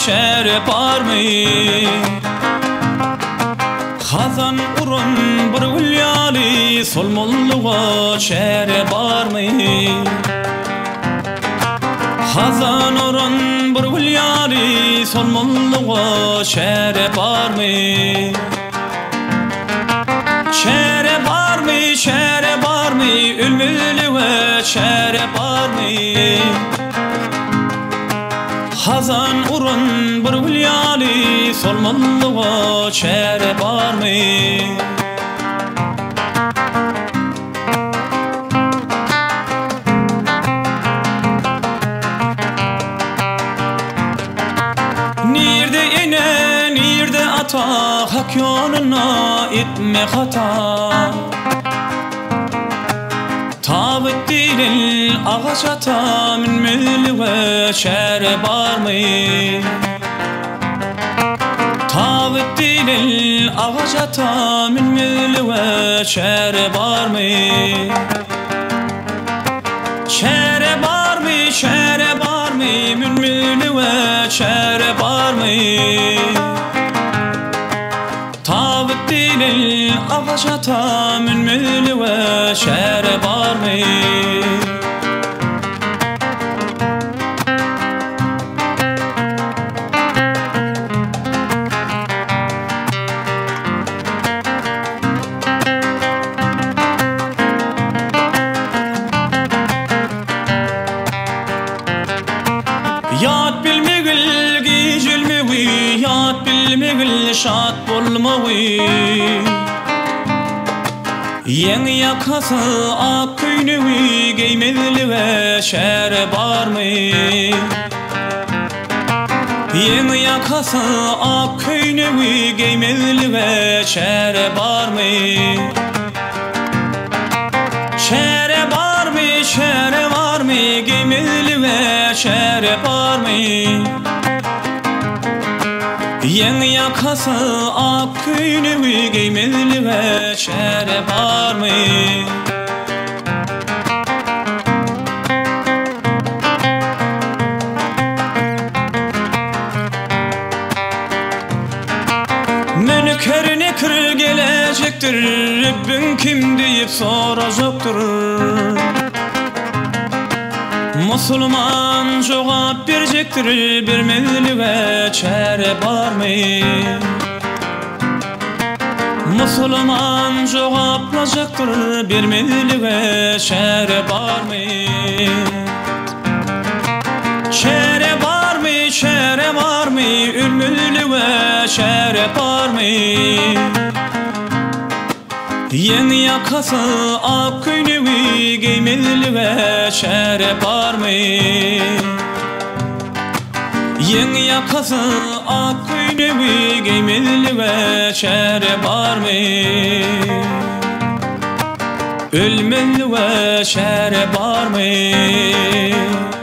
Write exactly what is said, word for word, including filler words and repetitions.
şerep army Hazan urun bir ulyali solmolluğa şerep army Hazan urun bir ulyali solmolluğa şerep army Şerep army şerep army ülmülüğe şerep army Hazan urun bir ulyali solmolluğa şerep army Nirde ine nirde ata hak yoluna itme hata Tavit dilil ağaç ata min mülüğe şerep army Tavit dilil ağaç ata min mülüğe şerep army Şerep army şerep army min mülüğe şerep army Tavit dilil ağaç ata min mülüğe şerep army Yat bilmegil gijilmewi Yat bilmegil şat bolmawi Yen yakası ak köynewi Geymediliğe şerep army Yen yakası ak köynewi Geymediliğe şerep army Şerep army şerep army Geymediliğe şerep army Yen yakası ak köynewi Geymediliğe şerep army Menüker nekir gelecektir Rabbin kim deyip soracaktır Musulman cevap verecektir Bermediliğe şerep army Musulman cevaplayacaktır Bermediliğe şerep army Şerep army şerep army ülmülüğe şerep army Yen yakası ak köynewi Geymediliğe şerep army Yen yakası ak köynewi Geymediliğe şerep army Ölmeliğe şerep army